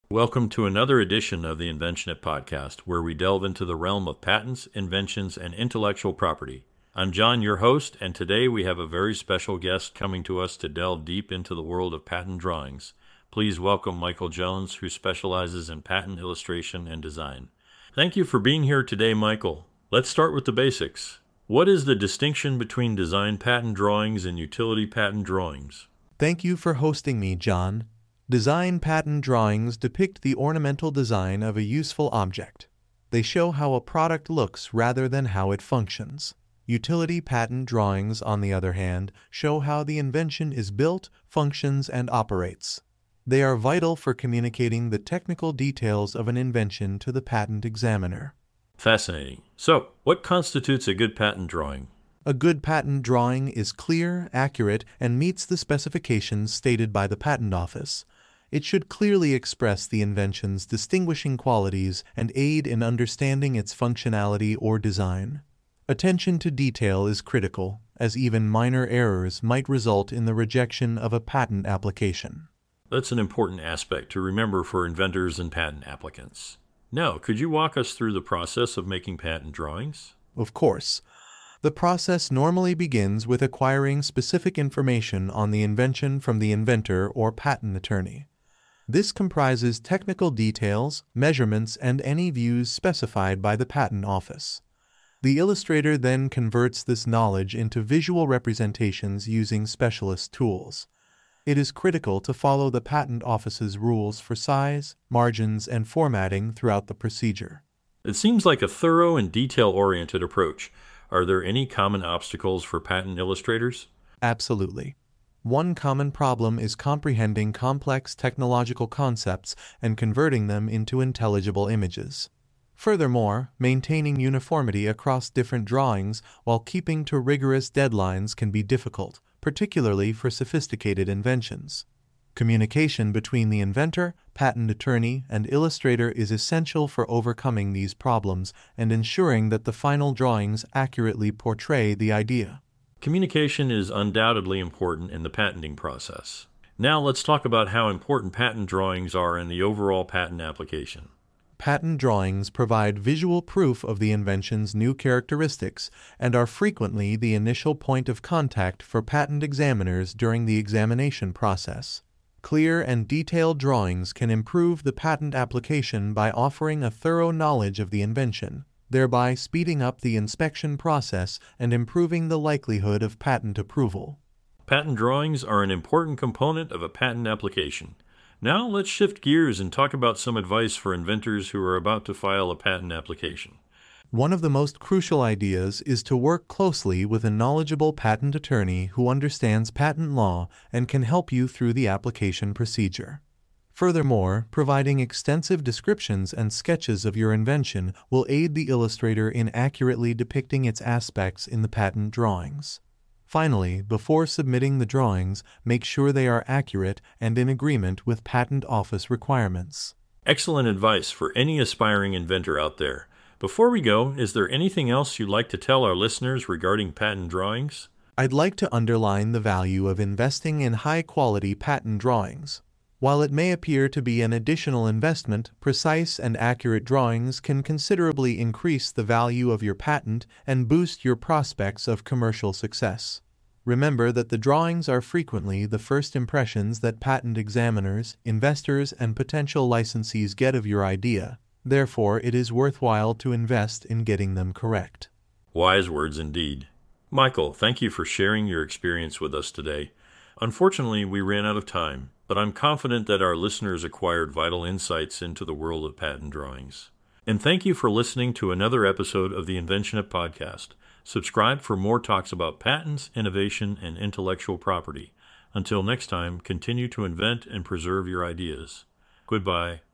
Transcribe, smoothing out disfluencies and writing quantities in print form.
Welcome to another edition of the Invention It podcast, where we delve into the realm of patents, inventions, and intellectual property. I'm John, your host, and today we have a very special guest coming to us to delve deep into the world of patent drawings. Please welcome Michael Jones, who specializes in patent illustration and design. Thank you for being here today, Michael. Let's start with the basics. What is the distinction between design patent drawings and utility patent drawings? Thank you for hosting me, John. Design patent drawings depict the ornamental design of a useful object. They show how a product looks rather than how it functions. Utility patent drawings, on the other hand, show how the invention is built, functions, and operates. They are vital for communicating the technical details of an invention to the patent examiner. Fascinating. So, what constitutes a good patent drawing? A good patent drawing is clear, accurate, and meets the specifications stated by the Patent Office. It should clearly express the invention's distinguishing qualities and aid in understanding its functionality or design. Attention to detail is critical, as even minor errors might result in the rejection of a patent application. That's an important aspect to remember for inventors and patent applicants. Now, could you walk us through the process of making patent drawings? Of course. The process normally begins with acquiring specific information on the invention from the inventor or patent attorney. This comprises technical details, measurements, and any views specified by the Patent Office. The illustrator then converts this knowledge into visual representations using specialist tools. It is critical to follow the Patent Office's rules for size, margins, and formatting throughout the procedure. It seems like a thorough and detail-oriented approach. Are there any common obstacles for patent illustrators? Absolutely. One common problem is comprehending complex technological concepts and converting them into intelligible images. Furthermore, maintaining uniformity across different drawings while keeping to rigorous deadlines can be difficult, particularly for sophisticated inventions. Communication between the inventor, patent attorney, and illustrator is essential for overcoming these problems and ensuring that the final drawings accurately portray the idea. Communication is undoubtedly important in the patenting process. Now let's talk about how important patent drawings are in the overall patent application. Patent drawings provide visual proof of the invention's new characteristics and are frequently the initial point of contact for patent examiners during the examination process. Clear and detailed drawings can improve the patent application by offering a thorough knowledge of the invention, thereby speeding up the inspection process and improving the likelihood of patent approval. Patent drawings are an important component of a patent application. Now let's shift gears and talk about some advice for inventors who are about to file a patent application. One of the most crucial ideas is to work closely with a knowledgeable patent attorney who understands patent law and can help you through the application procedure. Furthermore, providing extensive descriptions and sketches of your invention will aid the illustrator in accurately depicting its aspects in the patent drawings. Finally, before submitting the drawings, make sure they are accurate and in agreement with Patent Office requirements. Excellent advice for any aspiring inventor out there. Before we go, is there anything else you'd like to tell our listeners regarding patent drawings? I'd like to underline the value of investing in high-quality patent drawings. While it may appear to be an additional investment, precise and accurate drawings can considerably increase the value of your patent and boost your prospects of commercial success. Remember that the drawings are frequently the first impressions that patent examiners, investors, and potential licensees get of your idea. Therefore, it is worthwhile to invest in getting them correct. Wise words indeed. Michael, thank you for sharing your experience with us today. Unfortunately, we ran out of time, but I'm confident that our listeners acquired vital insights into the world of patent drawings. And thank you for listening to another episode of the Invention It podcast. Subscribe for more talks about patents, innovation, and intellectual property. Until next time, continue to invent and preserve your ideas. Goodbye.